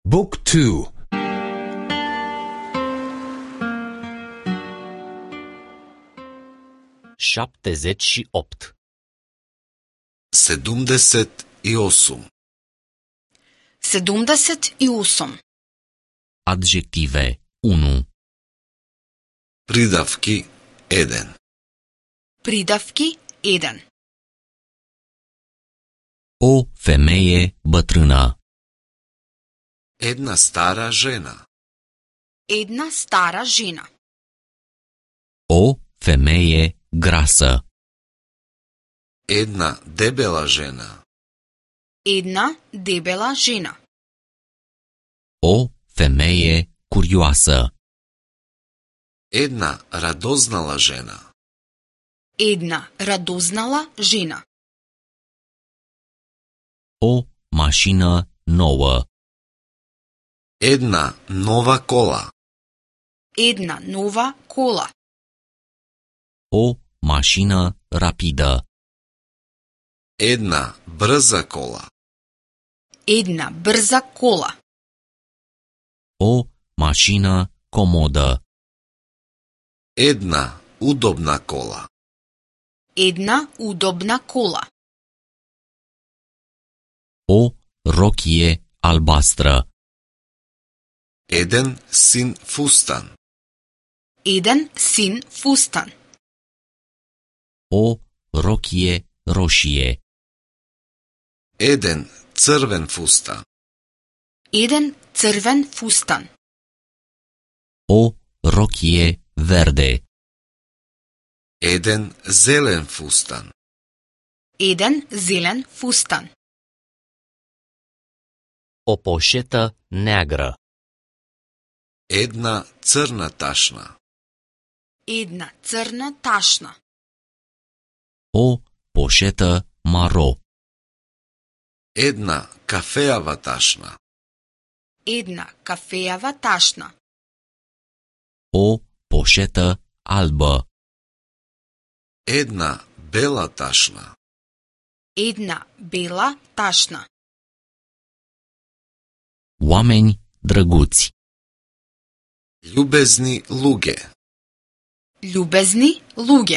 Book 2. 78. 78. 78. Adjective 1. Придавки 1. Придавки 1. O femeie bătrână. Една стара жена. Една стара жена. O femeie grasă. Една дебела жена. Една дебела жена. O femeie curioasă. Една радознала жена. Една радознала жена. O mașină nouă. Една нова кола. Една нова кола. O mașină rapidă. Една брза кола. Една брза кола. O mașină comodă. Една удобна кола. Една удобна кола. O rochie albastră. Еден син фустан. Еден син фустан. O rochie roșie. Еден црвен фустан. Еден црвен фустан. O rochie verde. Еден зелен фустан. Еден зелен фустан. O poșetă neagră. Една црна ташна. Една црна ташна. O poșetă maro. Една кафеава ташна. Една кафеава ташна. O poșetă albă. Една бела ташна. Една бела ташна. Oameni drăguți. Љубезни луѓе. Љубезни луѓе.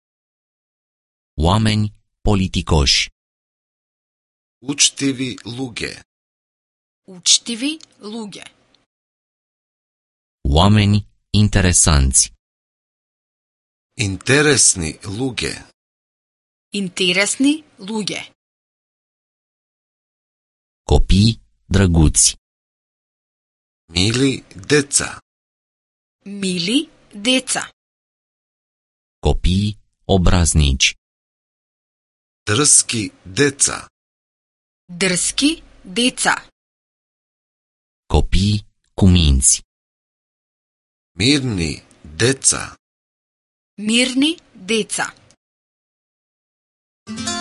Oameni politicoși. Учтиви луѓе. Учтиви луѓе. Oameni interesanți. Интересни луѓе. Интересни луѓе. Copii drăguți. Мили деца. Мили деца. Copii obraznici. Дрски деца. Дрски деца. Copii cu minți. Мирни деца. Мирни деца.